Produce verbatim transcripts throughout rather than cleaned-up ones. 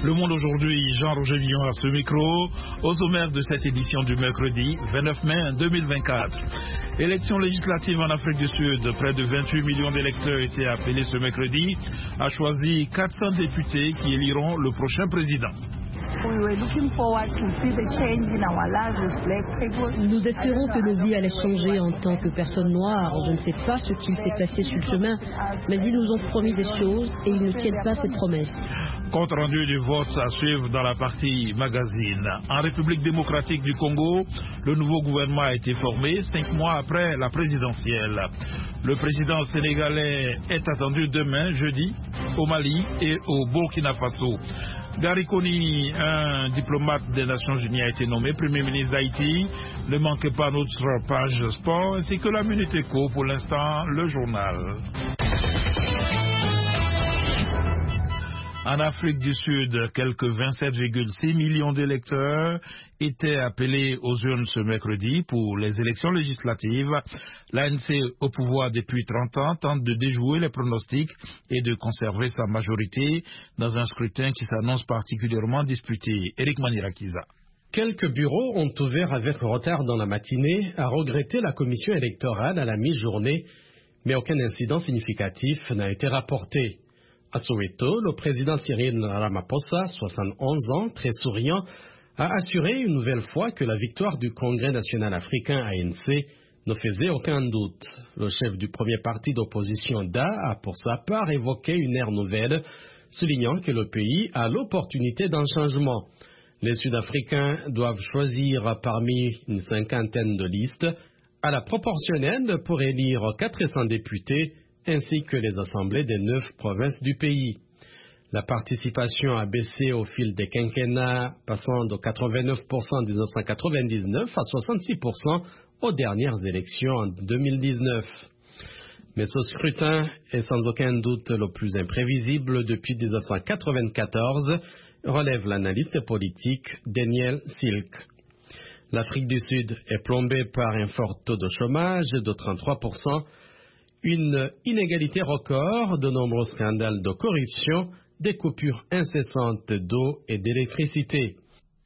Le Monde aujourd'hui, Jean-Roger Villon à ce micro, au sommaire de cette édition du mercredi vingt-neuf mai deux mille vingt-quatre. Élections législatives en Afrique du Sud, près de vingt-huit millions d'électeurs étaient appelés ce mercredi à choisir quatre cents députés qui éliront le prochain président. Nous espérons que nos vies allaient changer en tant que personnes noires. Je ne sais pas ce qu'il s'est passé sur le chemin, mais ils nous ont promis des choses et ils ne tiennent pas ces promesses. Compte rendu du vote à suivre dans la partie magazine. En République démocratique du Congo, le nouveau gouvernement a été formé cinq mois après la présidentielle. Le président sénégalais est attendu demain, jeudi, au Mali et au Burkina Faso. Gary Coney, un diplomate des Nations Unies, a été nommé Premier ministre d'Haïti. Ne manquez pas notre page sport ainsi que la Minute Éco. Pour l'instant, le journal. En Afrique du Sud, quelques vingt-sept virgule six millions d'électeurs étaient appelés aux urnes ce mercredi pour les élections législatives. L'A N C, au pouvoir depuis trente ans, tente de déjouer les pronostics et de conserver sa majorité dans un scrutin qui s'annonce particulièrement disputé. Éric Manirakiza. Quelques bureaux ont ouvert avec retard dans la matinée, à regretter la commission électorale à la mi-journée, mais aucun incident significatif n'a été rapporté. À Soweto, le président Cyril Ramaphosa, soixante et onze ans, très souriant, a assuré une nouvelle fois que la victoire du Congrès national africain A N C ne faisait aucun doute. Le chef du premier parti d'opposition D A a pour sa part évoqué une ère nouvelle, soulignant que le pays a l'opportunité d'un changement. Les Sud-Africains doivent choisir parmi une cinquantaine de listes à la proportionnelle pour élire quatre cents députés, ainsi que les assemblées des neuf provinces du pays. La participation a baissé au fil des quinquennats, passant de quatre-vingt-neuf pour cent en mille neuf cent quatre-vingt-dix-neuf à soixante-six pour cent aux dernières élections en deux mille dix-neuf. Mais ce scrutin est sans aucun doute le plus imprévisible depuis mille neuf cent quatre-vingt-quatorze, relève l'analyste politique Daniel Silk. L'Afrique du Sud est plombée par un fort taux de chômage de trente-trois pour cent, une inégalité record, de nombreux scandales de corruption, des coupures incessantes d'eau et d'électricité.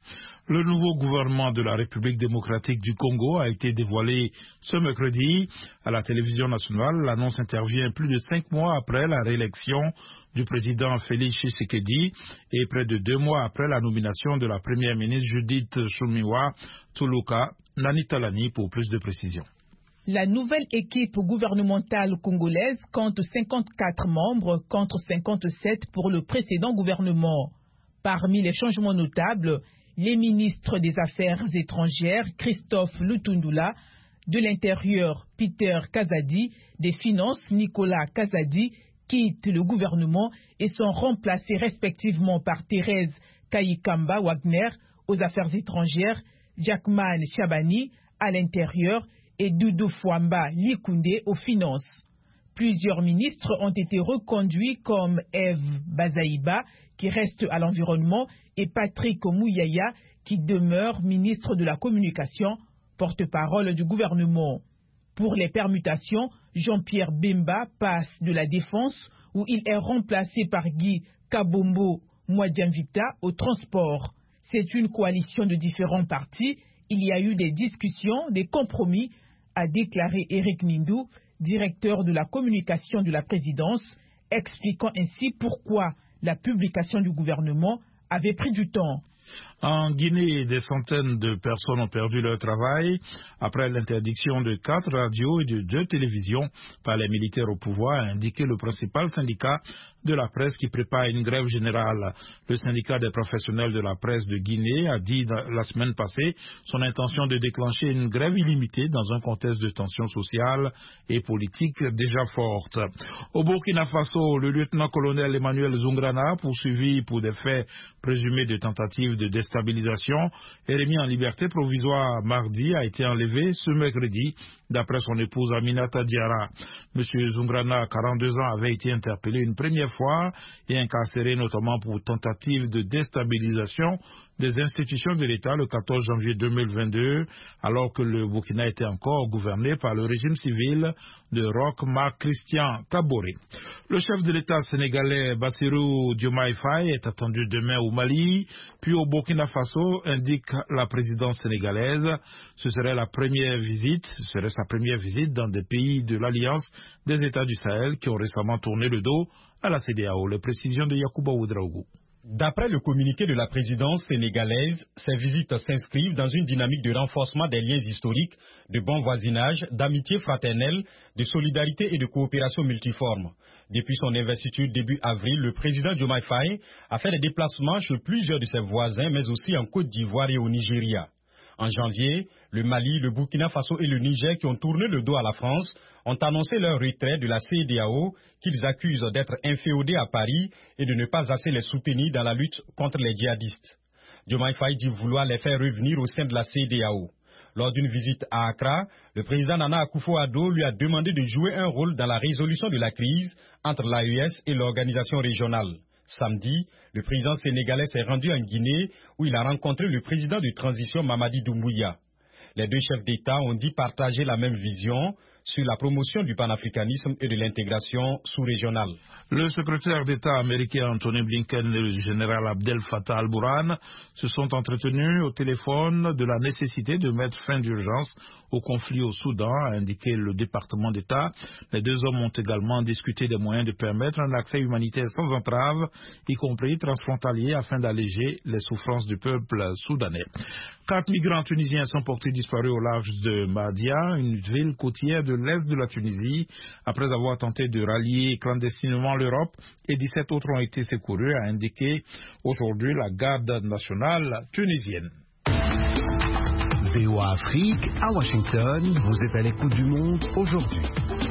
Le nouveau gouvernement de la République démocratique du Congo a été dévoilé ce mercredi à la télévision nationale. L'annonce intervient plus de cinq mois après la réélection du président Félix Tshisekedi et près de deux mois après la nomination de la première ministre Judith Suminwa Tuluka. Nani Talani pour plus de précisions. La nouvelle équipe gouvernementale congolaise compte cinquante-quatre membres contre cinquante-sept pour le précédent gouvernement. Parmi les changements notables, les ministres des Affaires étrangères, Christophe Lutundula, de l'Intérieur, Peter Kazadi, des Finances, Nicolas Kazadi, quittent le gouvernement et sont remplacés respectivement par Thérèse Kayikamba Wagner aux Affaires étrangères, Jackman Chabani à l'Intérieur et Doudou Fouamba Likunde aux Finances. Plusieurs ministres ont été reconduits comme Eve Bazaïba, qui reste à l'Environnement, et Patrick Mouyaya, qui demeure ministre de la Communication, porte-parole du gouvernement. Pour les permutations, Jean-Pierre Bemba passe de la Défense, où il est remplacé par Guy Kabombo Mwadiamvita au transport. C'est une coalition de différents partis. Il y a eu des discussions, des compromis, a déclaré Éric Nindou, directeur de la communication de la présidence, expliquant ainsi pourquoi la publication du gouvernement avait pris du temps. En Guinée, des centaines de personnes ont perdu leur travail après l'interdiction de quatre radios et de deux télévisions par les militaires au pouvoir, a indiqué le principal syndicat de la presse qui prépare une grève générale. Le syndicat des professionnels de la presse de Guinée a dit la semaine passée son intention de déclencher une grève illimitée dans un contexte de tensions sociales et politiques déjà fortes. Au Burkina Faso, le lieutenant-colonel Emmanuel Zungrana, poursuivi pour des faits présumés de tentative de déstabilisation et remis en liberté provisoire mardi, a été enlevé ce mercredi D'après son épouse Aminata Diarra, M. Zungrana, quarante-deux ans, avait été interpellé une première fois et incarcéré notamment pour tentative de déstabilisation des institutions de l'État le quatorze janvier deux mille vingt-deux, alors que le Burkina était encore gouverné par le régime civil de Roch Marc Christian Kaboré. Le chef de l'État sénégalais Bassirou Diomaye Faye est attendu demain au Mali, puis au Burkina Faso, indique la présidence sénégalaise. Ce serait la première visite, ce serait sa première visite dans des pays de l'Alliance des États du Sahel qui ont récemment tourné le dos à la C D A O. Les précisions de Yacouba Ouedraogo. D'après le communiqué de la présidence sénégalaise, ces visites s'inscrivent dans une dynamique de renforcement des liens historiques, de bon voisinage, d'amitié fraternelle, de solidarité et de coopération multiforme. Depuis son investiture début avril, le président Diomaye Faye a fait des déplacements chez plusieurs de ses voisins, mais aussi en Côte d'Ivoire et au Nigeria. En janvier, le Mali, le Burkina Faso et le Niger, qui ont tourné le dos à la France, ont annoncé leur retrait de la C D A O, qu'ils accusent d'être inféodés à Paris et de ne pas assez les soutenir dans la lutte contre les djihadistes. Diomaye Faye dit vouloir les faire revenir au sein de la C D A O. Lors d'une visite à Accra, le président Nana Akufo-Addo lui a demandé de jouer un rôle dans la résolution de la crise entre l'A E S et l'organisation régionale. Samedi, le président sénégalais s'est rendu en Guinée où il a rencontré le président de transition Mamadi Doumbouya. Les deux chefs d'État ont dit partager la même vision sur la promotion du panafricanisme et de l'intégration sous-régionale. Le secrétaire d'État américain Anthony Blinken et le général Abdel Fattah al-Burhan se sont entretenus au téléphone de la nécessité de mettre fin d'urgence au conflit au Soudan, a indiqué le département d'État. Les deux hommes ont également discuté des moyens de permettre un accès humanitaire sans entrave, y compris transfrontalier, afin d'alléger les souffrances du peuple soudanais. Quatre migrants tunisiens sont portés disparus au large de Mahdia, une ville côtière de l'est de la Tunisie, après avoir tenté de rallier clandestinement l'Europe, et dix-sept autres ont été secourus, a indiqué aujourd'hui la garde nationale tunisienne. V O A Afrique, à Washington, vous êtes à l'écoute du monde aujourd'hui.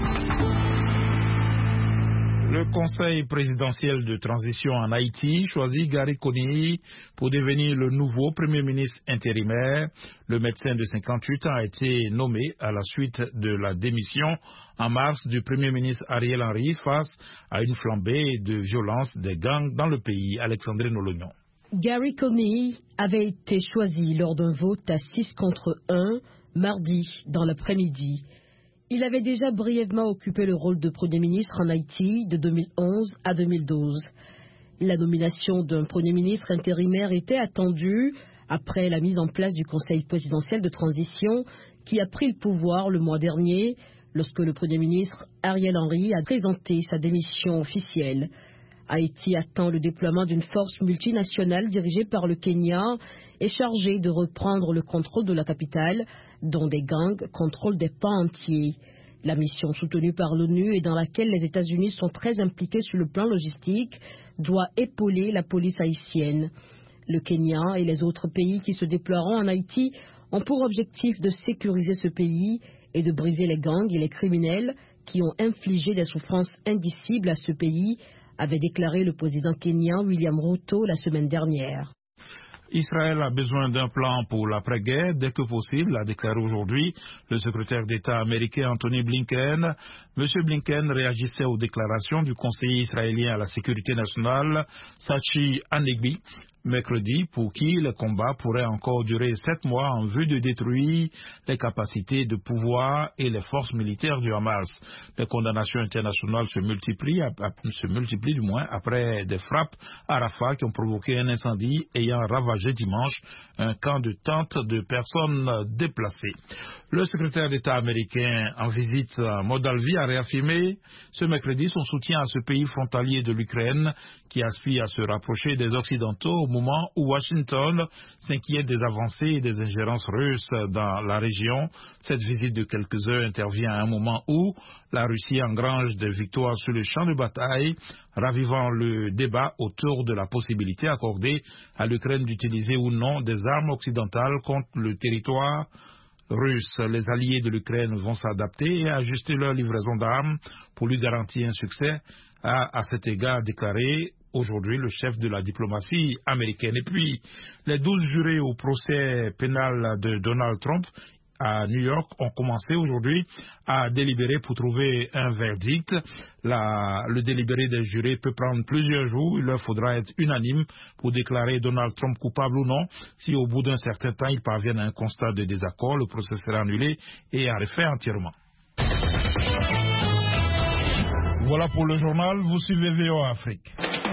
Le conseil présidentiel de transition en Haïti choisit Gary Conille pour devenir le nouveau premier ministre intérimaire. Le médecin de cinquante-huit ans a été nommé à la suite de la démission en mars du premier ministre Ariel Henry face à une flambée de violence des gangs dans le pays. Alexandre Nolognon. Gary Conille avait été choisi lors d'un vote à six contre un mardi dans l'après-midi. Il avait déjà brièvement occupé le rôle de Premier ministre en Haïti de deux mille onze à deux mille douze. La nomination d'un Premier ministre intérimaire était attendue après la mise en place du Conseil présidentiel de transition qui a pris le pouvoir le mois dernier lorsque le Premier ministre Ariel Henry a présenté sa démission officielle. Haïti attend le déploiement d'une force multinationale dirigée par le Kenya et chargée de reprendre le contrôle de la capitale, dont des gangs contrôlent des pans entiers. La mission soutenue par l'ONU et dans laquelle les États-Unis sont très impliqués sur le plan logistique doit épauler la police haïtienne. Le Kenya et les autres pays qui se déploieront en Haïti ont pour objectif de sécuriser ce pays et de briser les gangs et les criminels qui ont infligé des souffrances indicibles à ce pays, avait déclaré le président kenyan William Ruto la semaine dernière. Israël a besoin d'un plan pour l'après-guerre dès que possible, a déclaré aujourd'hui le secrétaire d'État américain Anthony Blinken. Monsieur Blinken réagissait aux déclarations du conseiller israélien à la sécurité nationale, Sachi Hanegbi, mercredi, pour qui le combat pourrait encore durer sept mois en vue de détruire les capacités de pouvoir et les forces militaires du Hamas. Les condamnations internationales se multiplient, se multiplient du moins après des frappes à Rafah qui ont provoqué un incendie ayant ravagé dimanche un camp de tentes de personnes déplacées. Le secrétaire d'État américain en visite en Moldavie a réaffirmé ce mercredi son soutien à ce pays frontalier de l'Ukraine qui aspire à se rapprocher des Occidentaux au moment où Washington s'inquiète des avancées et des ingérences russes dans la région. Cette visite de quelques heures intervient à un moment où la Russie engrange des victoires sur le champ de bataille, ravivant le débat autour de la possibilité accordée à l'Ukraine d'utiliser ou non des armes occidentales contre le territoire russe. Les alliés de l'Ukraine vont s'adapter et ajuster leur livraison d'armes pour lui garantir un succès, a à cet égard déclaré aujourd'hui le chef de la diplomatie américaine. Et puis, les douze jurés au procès pénal de Donald Trump à New York ont commencé aujourd'hui à délibérer pour trouver un verdict. La, le délibéré des jurés peut prendre plusieurs jours. Il leur faudra être unanime pour déclarer Donald Trump coupable ou non. Si au bout d'un certain temps, ils parviennent à un constat de désaccord, le procès sera annulé et arrêté entièrement. Voilà pour le journal. Vous suivez V O A Afrique.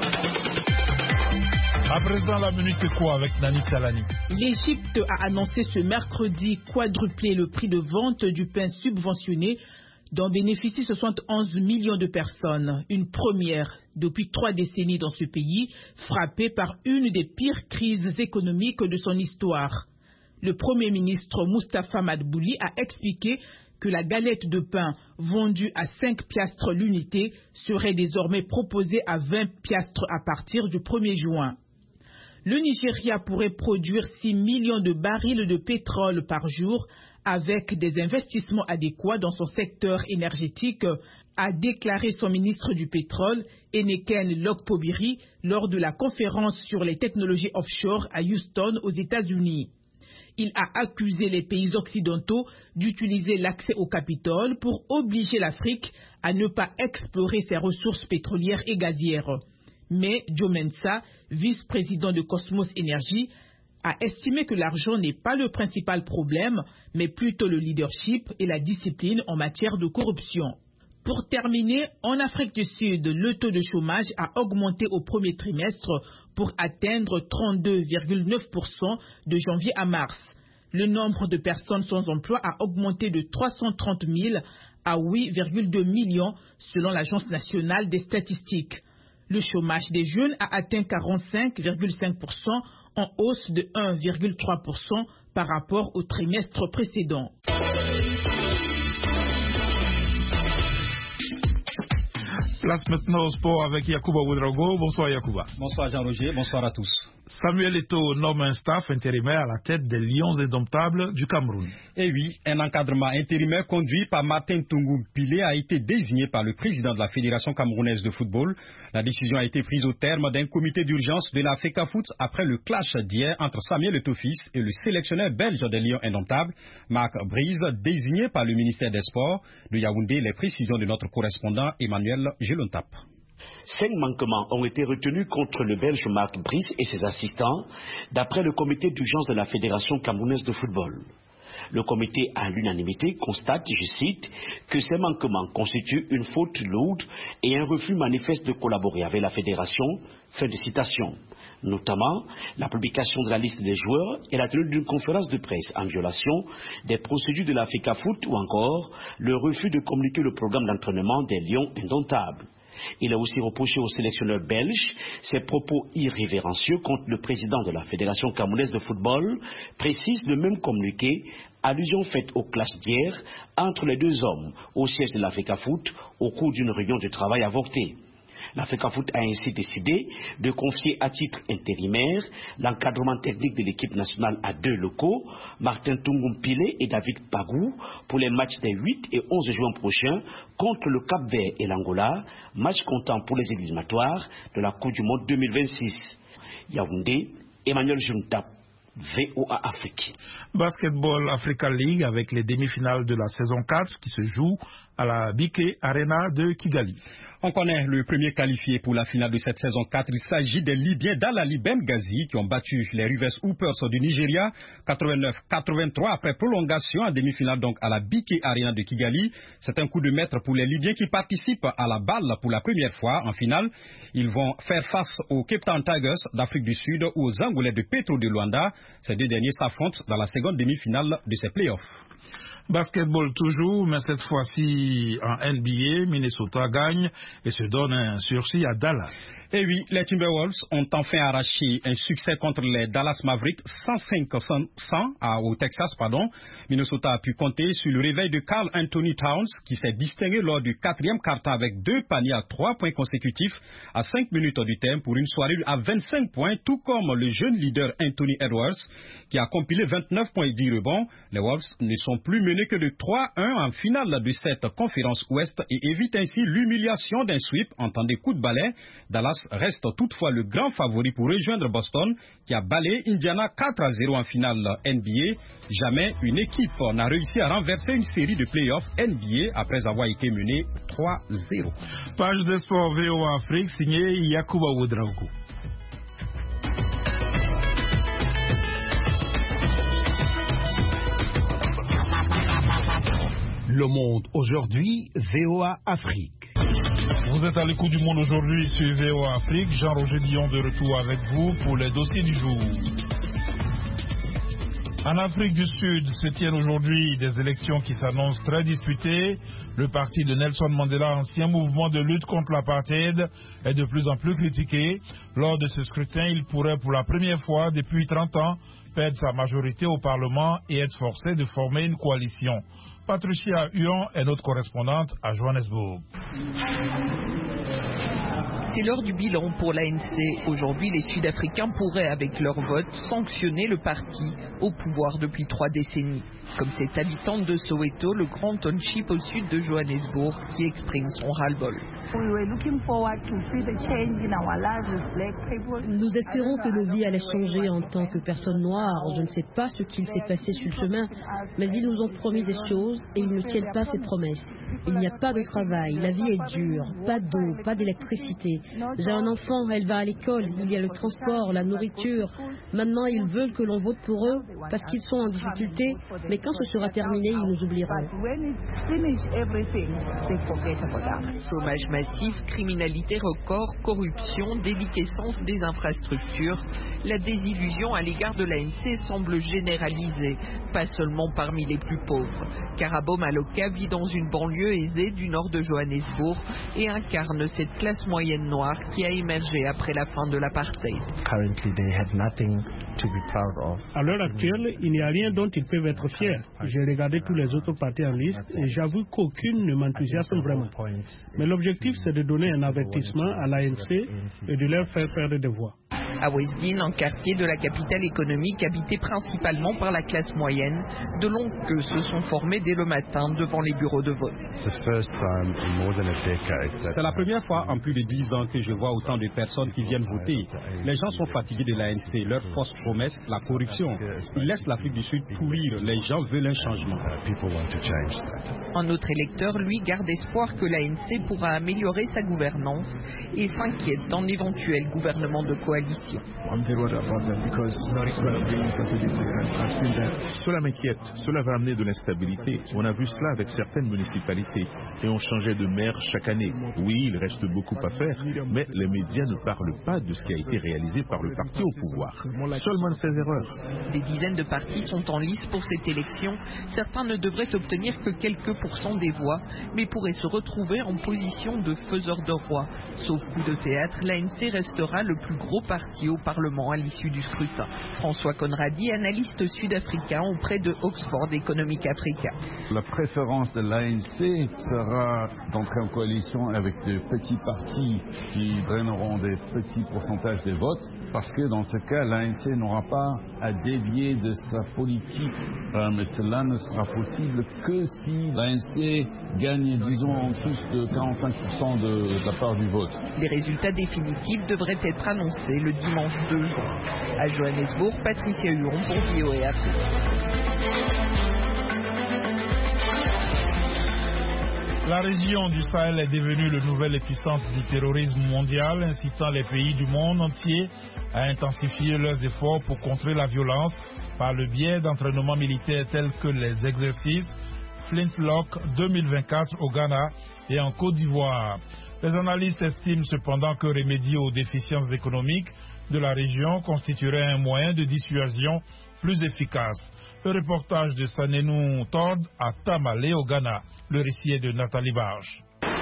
À présent, la minute quoi avec Nani Salani. L'Égypte a annoncé ce mercredi quadrupler le prix de vente du pain subventionné dont bénéficient soixante et onze millions de personnes. Une première depuis trois décennies dans ce pays, frappé par une des pires crises économiques de son histoire. Le Premier ministre Moustapha Madbouli a expliqué que la galette de pain vendue à cinq piastres l'unité serait désormais proposée à vingt piastres à partir du premier juin. Le Nigeria pourrait produire six millions de barils de pétrole par jour avec des investissements adéquats dans son secteur énergétique, a déclaré son ministre du pétrole, Eneken Lokpobiri, lors de la conférence sur les technologies offshore à Houston, aux États-Unis. Il a accusé les pays occidentaux d'utiliser l'accès au Capitole pour obliger l'Afrique à ne pas explorer ses ressources pétrolières et gazières. Mais Joe Mensa, vice-président de Cosmos Energy, a estimé que l'argent n'est pas le principal problème, mais plutôt le leadership et la discipline en matière de corruption. Pour terminer, en Afrique du Sud, le taux de chômage a augmenté au premier trimestre pour atteindre trente-deux virgule neuf pour cent de janvier à mars. Le nombre de personnes sans emploi a augmenté de trois cent trente mille à huit virgule deux millions selon l'Agence nationale des statistiques. Le chômage des jeunes a atteint quarante-cinq virgule cinq pour cent, en hausse de un virgule trois pour cent par rapport au trimestre précédent. Place maintenant au sport avec Yacouba Ouedraogo. Bonsoir Yacouba. Bonsoir Jean-Roger, bonsoir à tous. Samuel Eto'o nomme un staff intérimaire à la tête des Lions indomptables du Cameroun. Et oui, un encadrement intérimaire conduit par Martin Tungu Mpile a été désigné par le président de la Fédération camerounaise de football. La décision a été prise au terme d'un comité d'urgence de la FECAFOOT après le clash d'hier entre Samuel Eto'o-Fils et le sélectionneur belge des Lions indomptables, Marc Brise, désigné par le ministère des Sports. De Yaoundé, les précisions de notre correspondant Emmanuel Gelontap. Cinq manquements ont été retenus contre le Belge Marc Brice et ses assistants, d'après le comité d'urgence de la Fédération camerounaise de football. Le comité, à l'unanimité, constate, je cite, que ces manquements constituent une faute lourde et un refus manifeste de collaborer avec la Fédération. Fin de citation. Notamment, la publication de la liste des joueurs et la tenue d'une conférence de presse en violation des procédures de la FECAFOOT ou encore le refus de communiquer le programme d'entraînement des Lions indomptables. Il a aussi reproché au sélectionneur belge ses propos irrévérencieux contre le président de la Fédération camerounaise de football, précise le même communiqué, allusion faite au clash d'hier entre les deux hommes au siège de la FECAFOOT au cours d'une réunion de travail avortée. La FECAFOOT a ainsi décidé de confier à titre intérimaire l'encadrement technique de l'équipe nationale à deux locaux, Martin Tungu Mpile et David Pagou, pour les matchs des huit et onze juin prochains contre le Cap-Vert et l'Angola, match comptant pour les éliminatoires de la Coupe du Monde deux mille vingt-six. Yaoundé, Emmanuel Juntap, V O A Afrique. Basketball Africa League avec les demi-finales de la saison quatre qui se jouent à la B K Arena de Kigali. On connaît le premier qualifié pour la finale de cette saison quatre. Il s'agit des Libyens d'Al-Ali Benghazi qui ont battu les Rivers Hoopers du Nigeria quatre-vingt-neuf quatre-vingt-trois après prolongation en demi-finale donc à la B K Arena de Kigali. C'est un coup de maître pour les Libyens qui participent à la balle pour la première fois en finale. Ils vont faire face aux Cape Town Tigers d'Afrique du Sud ou aux Angolais de Petro de Luanda. Ces deux derniers s'affrontent dans la seconde demi-finale de ces playoffs. Basketball toujours, mais cette fois-ci en N B A, Minnesota gagne et se donne un sursis à Dallas. Et oui, les Timberwolves ont enfin arraché un succès contre les Dallas Mavericks cent cinq à cent au Texas, pardon. Minnesota a pu compter sur le réveil de Karl Anthony Towns qui s'est distingué lors du quatrième quart-temps avec deux paniers à trois points consécutifs à cinq minutes du terme pour une soirée à vingt-cinq points, tout comme le jeune leader Anthony Edwards qui a compilé vingt-neuf points et dix rebonds. Les Wolves ne sont plus menés que de trois à un en finale de cette conférence Ouest et évitent ainsi l'humiliation d'un sweep en temps des coups de balai. Dallas reste toutefois le grand favori pour rejoindre Boston, qui a balayé Indiana quatre à zéro en finale N B A. Jamais une équipe n'a réussi à renverser une série de playoffs N B A après avoir été menée trois zéro. Page de sport V O A Afrique, signé Yacouba Ouedraogo. Le Monde aujourd'hui, V O A Afrique. Vous êtes à l'écoute du Monde aujourd'hui sur V O A Afrique. Jean-Roger Dion de retour avec vous pour les dossiers du jour. En Afrique du Sud se tiennent aujourd'hui des élections qui s'annoncent très disputées. Le parti de Nelson Mandela, ancien mouvement de lutte contre l'apartheid, est de plus en plus critiqué. Lors de ce scrutin, il pourrait pour la première fois depuis trente ans perdre sa majorité au Parlement et être forcé de former une coalition. Patricia Huon est notre correspondante à Johannesburg. C'est l'heure du bilan pour l'A N C. Aujourd'hui, les Sud-Africains pourraient, avec leur vote, sanctionner le parti au pouvoir depuis trois décennies. Comme cette habitante de Soweto, le grand township au sud de Johannesburg, qui exprime son ras-le-bol. Nous espérons que nos vies allaient changer en tant que personnes noires. Je ne sais pas ce qu'il s'est passé sur le chemin, mais ils nous ont promis des choses et ils ne tiennent pas ces promesses. Il n'y a pas de travail, la vie est dure, pas d'eau, pas d'électricité. J'ai un enfant, elle va à l'école, il y a le transport, la nourriture. Maintenant, ils veulent que l'on vote pour eux parce qu'ils sont en difficulté, mais quand ce sera terminé, ils nous oublieront. Chômage massif, criminalité record, corruption, déliquescence des infrastructures. La désillusion à l'égard de l'A N C semble généralisée, pas seulement parmi les plus pauvres. Karabo Maloka vit dans une banlieue aisée du nord de Johannesburg et incarne cette classe moyenne noire qui a émergé après la fin de l'apartheid. À l'heure actuelle, il n'y a rien dont ils peuvent être fiers. J'ai regardé tous les autres partis en liste et j'avoue qu'aucune ne m'enthousiasme vraiment. Mais l'objectif, c'est de donner un avertissement à l'A N C et de leur faire perdre des voix. À Westdene, un quartier de la capitale économique habité principalement par la classe moyenne, de longues queues se sont formées dès le matin devant les bureaux de vote. C'est la première fois en plus de dix ans que je vois autant de personnes qui viennent voter. Les gens sont fatigués de l'A N C, leurs fausses promesses, la corruption. Ils laissent l'Afrique du Sud pourrir. Les gens veulent un changement. Un autre électeur, lui, garde espoir que l'A N C pourra améliorer sa gouvernance et s'inquiète d'un éventuel gouvernement de coalition. Cela m'inquiète, cela va amener de l'instabilité. On a vu cela avec certaines municipalités et on changeait de maire chaque année. Oui, il reste beaucoup à faire, mais les médias ne parlent pas de ce qui a été réalisé par le parti au pouvoir, seulement de ses erreurs. Des dizaines de partis sont en lice pour cette élection. Certains ne devraient obtenir que quelques pourcents des voix, mais pourraient se retrouver en position de faiseur de roi. Sauf coup de théâtre, l'A N C restera le plus gros parti au Parlement à l'issue du scrutin. François Conradi, analyste sud-africain auprès de Oxford Economic Africa. La préférence de l'A N C sera d'entrer en coalition avec de petits partis qui draineront des petits pourcentages des votes, parce que dans ce cas, l'A N C n'aura pas à dévier de sa politique. Euh, mais cela ne sera possible que si l'A N C gagne, disons, en plus de quarante-cinq pour cent de, de la part du vote. Les résultats définitifs devraient être annoncés le dimanche deux juin. À Johannesburg, Patricia Huron pour V O A Afrique. La région du Sahel est devenue le nouvel épicentre du terrorisme mondial, incitant les pays du monde entier à intensifier leurs efforts pour contrer la violence par le biais d'entraînements militaires tels que les exercices Flintlock deux mille vingt-quatre au Ghana et en Côte d'Ivoire. Les analystes estiment cependant que remédier aux déficiences économiques de la région constituerait un moyen de dissuasion plus efficace. Le reportage de Sanenou Tord à Tamale au Ghana. Le récit est de Nathalie Barge.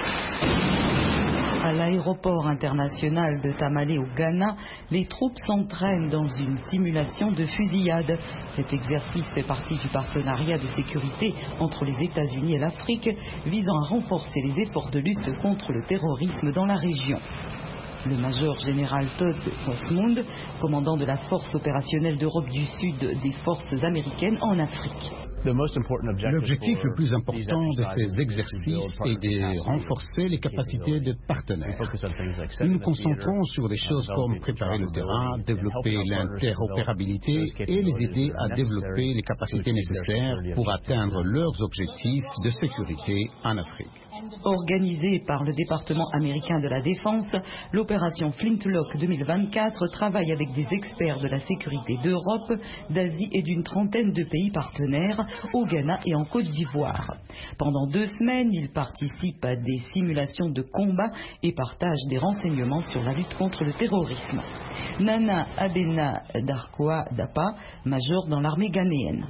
À l'aéroport international de Tamale au Ghana, les troupes s'entraînent dans une simulation de fusillade. Cet exercice fait partie du partenariat de sécurité entre les États-Unis et l'Afrique, visant à renforcer les efforts de lutte contre le terrorisme dans la région. Le major général Todd Westmund, commandant de la force opérationnelle d'Europe du Sud des forces américaines en Afrique. L'objectif le plus important de ces exercices est de renforcer les capacités des partenaires. Nous nous concentrons sur des choses comme préparer le terrain, développer l'interopérabilité et les aider à développer les capacités nécessaires pour atteindre leurs objectifs de sécurité en Afrique. Organisée par le département américain de la Défense, l'opération Flintlock deux mille vingt-quatre travaille avec des experts de la sécurité d'Europe, d'Asie et d'une trentaine de pays partenaires au Ghana et en Côte d'Ivoire. Pendant deux semaines, ils participent à des simulations de combat et partagent des renseignements sur la lutte contre le terrorisme. Nana Abena Darkoa Dapa, major dans l'armée ghanéenne.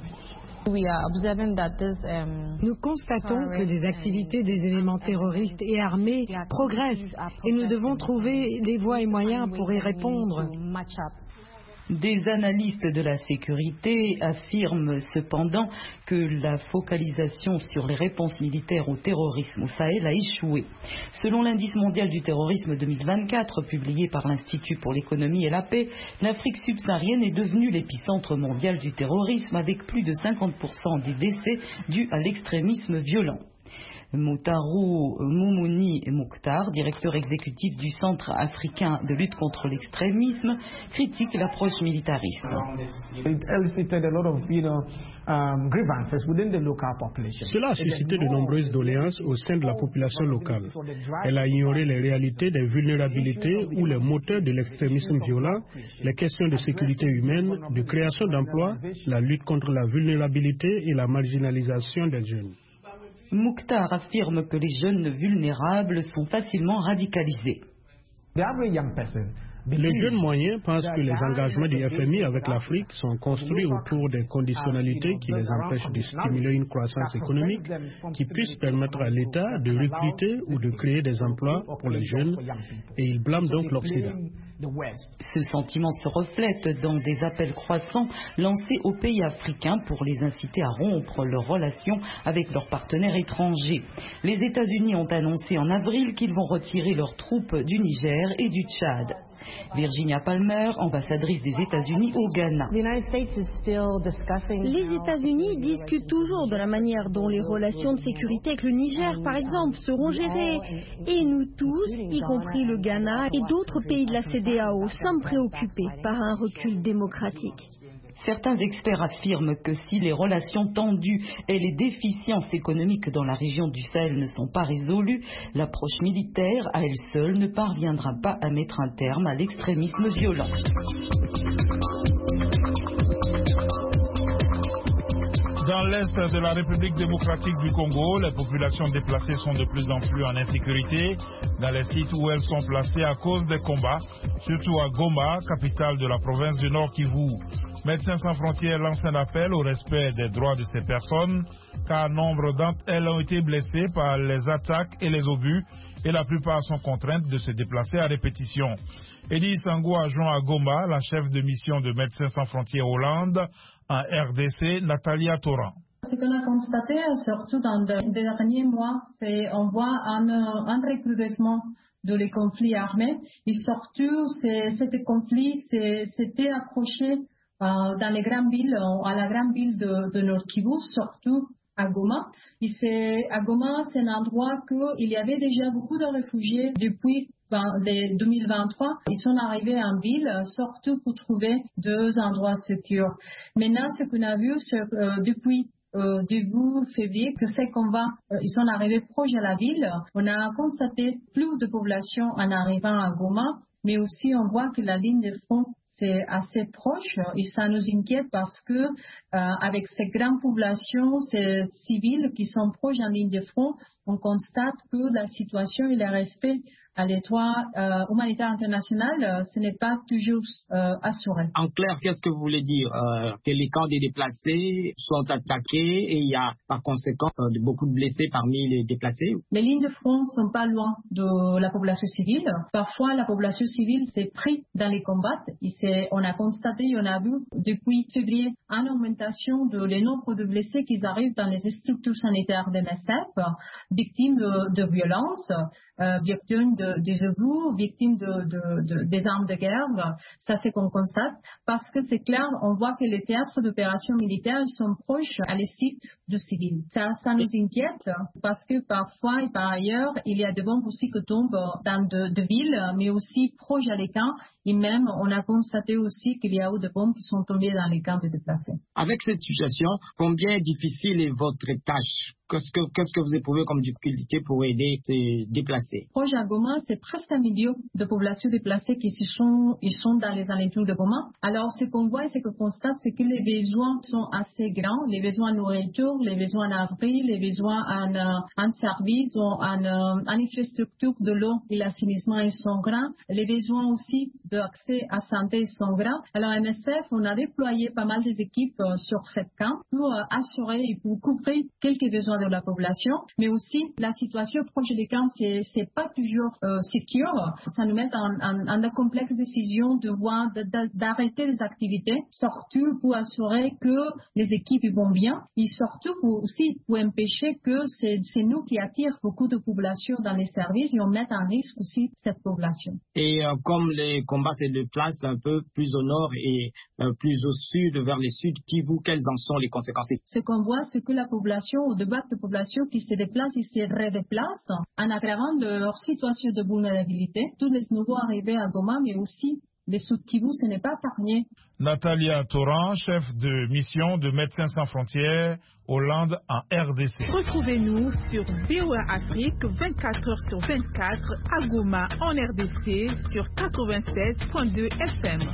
Nous constatons que des activités des éléments terroristes et armés progressent et nous devons trouver des voies et moyens pour y répondre. Des analystes de la sécurité affirment cependant que la focalisation sur les réponses militaires au terrorisme au Sahel a échoué. Selon l'indice mondial du terrorisme deux mille vingt-quatre, publié par l'Institut pour l'économie et la paix, l'Afrique subsaharienne est devenue l'épicentre mondial du terrorisme avec plus de cinquante pour cent des décès dus à l'extrémisme violent. Moutaru Moumouni Mouktar, directeur exécutif du Centre africain de lutte contre l'extrémisme, critique l'approche militariste. Cela a suscité de nombreuses doléances au sein de la population locale. Elle a ignoré les réalités des vulnérabilités ou les moteurs de l'extrémisme violent, les questions de sécurité humaine, de création d'emplois, la lutte contre la vulnérabilité et la marginalisation des jeunes. Mouktar affirme que les jeunes vulnérables sont facilement radicalisés. Les jeunes moyens pensent que les engagements du F M I avec l'Afrique sont construits autour des conditionnalités qui les empêchent de stimuler une croissance économique qui puisse permettre à l'État de recruter ou de créer des emplois pour les jeunes, et ils blâment donc l'Occident. Ce sentiment se reflète dans des appels croissants lancés aux pays africains pour les inciter à rompre leurs relations avec leurs partenaires étrangers. Les États-Unis ont annoncé en avril qu'ils vont retirer leurs troupes du Niger et du Tchad. Virginia Palmer, ambassadrice des États-Unis au Ghana. Les États-Unis discutent toujours de la manière dont les relations de sécurité avec le Niger, par exemple, seront gérées. Et nous tous, y compris le Ghana et d'autres pays de la C E D E A O, sommes préoccupés par un recul démocratique. Certains experts affirment que si les relations tendues et les déficiences économiques dans la région du Sahel ne sont pas résolues, l'approche militaire à elle seule ne parviendra pas à mettre un terme à l'extrémisme violent. Dans l'est de la République démocratique du Congo, les populations déplacées sont de plus en plus en insécurité dans les sites où elles sont placées à cause des combats, surtout à Goma, capitale de la province du Nord Kivu. Médecins sans frontières lance un appel au respect des droits de ces personnes, car nombre d'entre elles ont été blessées par les attaques et les obus, et la plupart sont contraintes de se déplacer à répétition. Eddie Sango a joint à Goma la chef de mission de Médecins sans frontières Hollande, en R D C, Natalia Toran. Ce qu'on a constaté, surtout dans les derniers mois, c'est qu'on voit un, un recrudescement de les conflits armés. Et surtout, ces conflits s'étaient accrochés euh, dans les grandes villes, à la grande ville de, de Nord Kivu, surtout à Goma. Et à Goma, c'est un endroit où il y avait déjà beaucoup de réfugiés depuis deux mille vingt-trois, ils sont arrivés en ville, surtout pour trouver deux endroits sûrs. Maintenant, ce qu'on a vu c'est, euh, depuis euh, début février, que c'est qu'on va, euh, ils sont arrivés proches de la ville. On a constaté plus de population en arrivant à Goma, mais aussi on voit que la ligne de front c'est assez proche et ça nous inquiète parce que euh, avec ces grandes populations, ces civils qui sont proches en ligne de front, on constate que la situation et le respect à les droits euh, humanitaires internationaux, euh, ce n'est pas toujours euh, assuré. En clair, qu'est-ce que vous voulez dire euh, que les camps des déplacés sont attaqués et il y a par conséquent euh, beaucoup de blessés parmi les déplacés? Les lignes de front ne sont pas loin de la population civile. Parfois, la population civile s'est prise dans les combats. Et on a constaté, on a vu depuis février une augmentation de le nombre de blessés qui arrivent dans les structures sanitaires de M S F, victimes de, de violences, euh, victimes de de, des obus, victimes de, de, de, des armes de guerre. Ça, c'est qu'on constate. Parce que c'est clair, on voit que les théâtres d'opérations militaires ils sont proches à les sites de civils. Ça, ça nous inquiète parce que parfois et par ailleurs, il y a des bombes aussi qui tombent dans de, de villes, mais aussi proches à les camps. Et même, on a constaté aussi qu'il y a eu des bombes qui sont tombées dans les camps de déplacés. Avec cette situation, combien difficile est votre tâche? Qu'est-ce que, qu'est-ce que vous éprouvez comme difficulté pour aider ces déplacés? Proche à Goma, c'est presque un million de populations déplacées qui sont, ils sont dans les alentours de Goma. Alors, ce qu'on voit et ce qu'on constate, c'est que les besoins sont assez grands. Les besoins en nourriture, les besoins en abri, les besoins en, euh, en services, en, euh, en infrastructure de l'eau et l'assainissement, ils sont grands. Les besoins aussi d'accès à santé, ils sont grands. Alors, M S F, on a déployé pas mal des équipes euh, sur cette camp pour euh, assurer et pour couvrir quelques besoins de la population, mais aussi la situation proche des camps, c'est c'est pas toujours euh, secure. Ça nous met en, en, en de complexes décisions de voir d'arrêter les activités, surtout pour assurer que les équipes vont bien, et surtout pour aussi pour empêcher que c'est c'est nous qui attirent beaucoup de population dans les services et on met en risque aussi cette population. Et euh, comme les combats se déplacent un peu plus au nord et euh, plus au sud, vers le sud, Kivu, quelles en sont les conséquences? Ce qu'on voit, c'est que la population, au débat de population qui se déplacent et se redéplacent en aggravant de leur situation de vulnérabilité. Tous les nouveaux arrivés à Goma, mais aussi les Sud-Kivu, ce n'est pas épargné. Natalia Toran, chef de mission de Médecins sans frontières Hollande en R D C. Retrouvez-nous sur V O A Afrique vingt-quatre heures sur vingt-quatre à Goma en R D C sur quatre-vingt-seize virgule deux F M.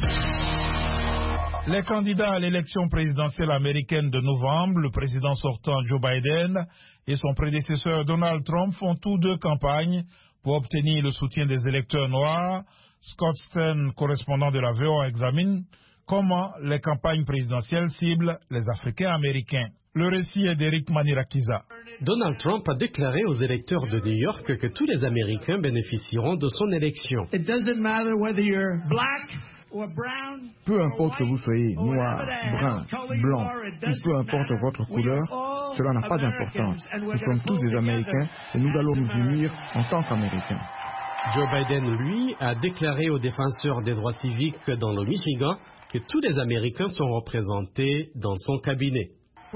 Les candidats à l'élection présidentielle américaine de novembre, le président sortant Joe Biden et son prédécesseur Donald Trump font tous deux campagne pour obtenir le soutien des électeurs noirs. Scott Stern, correspondant de la V O A, examine comment les campagnes présidentielles ciblent les Africains américains. Le récit est d'Eric Manirakiza. Donald Trump a déclaré aux électeurs de New York que tous les Américains bénéficieront de son élection. It doesn't matter whether you're black. Peu importe que vous soyez noir, brun, blanc, ou peu importe votre couleur, cela n'a pas d'importance. Nous sommes tous des Américains et nous allons nous unir en tant qu'Américains. Joe Biden, lui, a déclaré aux défenseurs des droits civiques dans le Michigan que tous les Américains sont représentés dans son cabinet.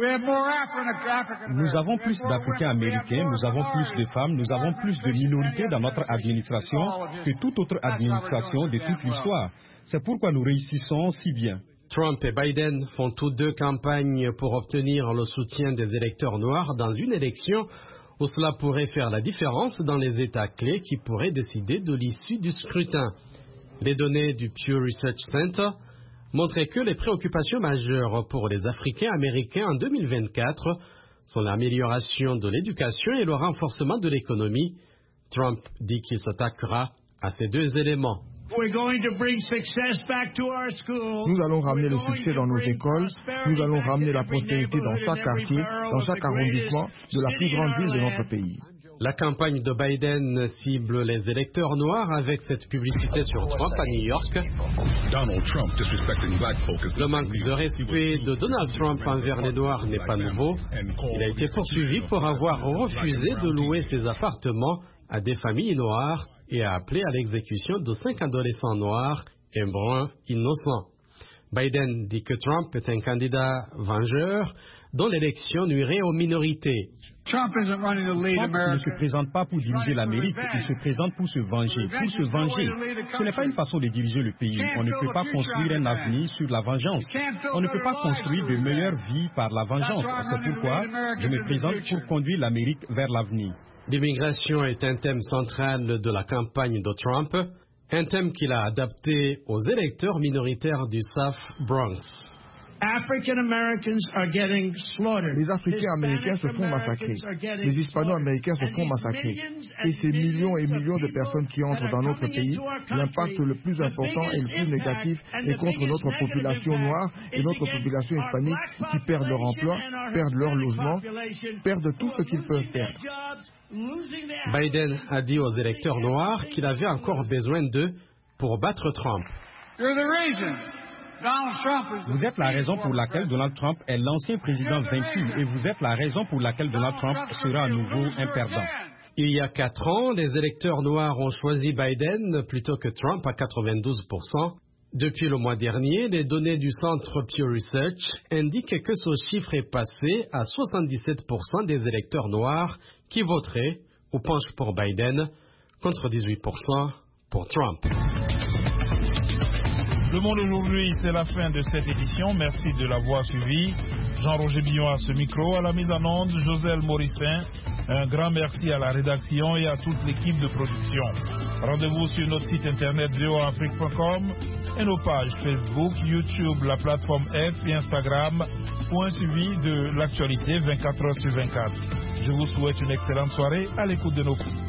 Nous avons plus d'Africains américains, nous avons plus de femmes, nous avons plus de minorités dans notre administration que toute autre administration de toute l'histoire. C'est pourquoi nous réussissons si bien. Trump et Biden font tous deux campagne pour obtenir le soutien des électeurs noirs dans une élection où cela pourrait faire la différence dans les États clés qui pourraient décider de l'issue du scrutin. Les données du Pew Research Center montraient que les préoccupations majeures pour les Africains américains en deux mille vingt-quatre sont l'amélioration de l'éducation et le renforcement de l'économie. Trump dit qu'il s'attaquera à ces deux éléments. Nous allons ramener le succès dans nos écoles, nous allons ramener la prospérité dans chaque quartier, dans chaque arrondissement de la plus grande ville de notre pays. La campagne de Biden cible les électeurs noirs avec cette publicité sur Trump à New York. Le manque de respect de Donald Trump envers les Noirs n'est pas nouveau. Il a été poursuivi pour avoir refusé de louer ses appartements à des familles noires et a appelé à l'exécution de cinq adolescents noirs et bruns innocents. Biden dit que Trump est un candidat vengeur dont l'élection nuirait aux minorités. Trump ne se présente pas pour diriger l'Amérique, il se présente pour se venger. Pour se venger, ce n'est pas une façon de diriger le pays. On ne peut pas construire un avenir sur la vengeance. On ne peut pas construire de meilleures vies par la vengeance. C'est pourquoi je me présente pour conduire l'Amérique vers l'avenir. L'immigration est un thème central de la campagne de Trump, un thème qu'il a adapté aux électeurs minoritaires du South Bronx. Les Africains américains se font massacrer. Les Hispano-américains se font massacrer. Et ces millions et millions de personnes qui entrent dans notre pays, l'impact le plus important et le plus négatif est contre notre population noire et notre population hispanique qui perdent leur emploi, perdent leur logement, perdent tout ce qu'ils peuvent perdre. Biden a dit aux électeurs noirs qu'il avait encore besoin d'eux pour battre Trump. Vous êtes la raison pour laquelle Donald Trump est l'ancien président vaincu et vous êtes la raison pour laquelle Donald Trump sera à nouveau un perdant. Il y a quatre ans, les électeurs noirs ont choisi Biden plutôt que Trump à quatre-vingt-douze pour cent. Depuis le mois dernier, les données du centre Pew Research indiquent que ce chiffre est passé à soixante-dix-sept pour cent des électeurs noirs qui voteraient ou penchent pour Biden contre dix-huit pour cent pour Trump. Le Monde aujourd'hui, c'est la fin de cette édition. Merci de l'avoir suivi. Jean-Roger Billon à ce micro, à la mise en onde, Joselle Morissin. Un grand merci à la rédaction et à toute l'équipe de production. Rendez-vous sur notre site internet v o a afrique point com et nos pages Facebook, YouTube, la plateforme X et Instagram pour un suivi de l'actualité vingt-quatre heures sur vingt-quatre. Je vous souhaite une excellente soirée à l'écoute de nos